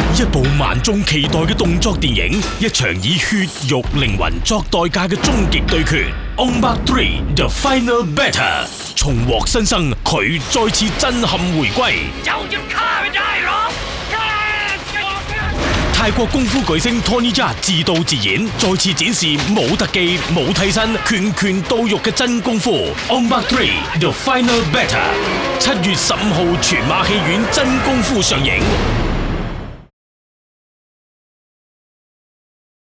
一部萬眾期待嘅動作電影，一場以血肉靈魂作代價嘅終極對決。On Mark 3 The Final Battle 重獲新生，佢再次震撼回歸。泰國功夫巨星 Tony Jaa 自導自演，再次展示冇特技、冇替身、拳拳到肉嘅真功夫。On Mark 3 The Final Battle 7月15號全馬戲院真功夫上映。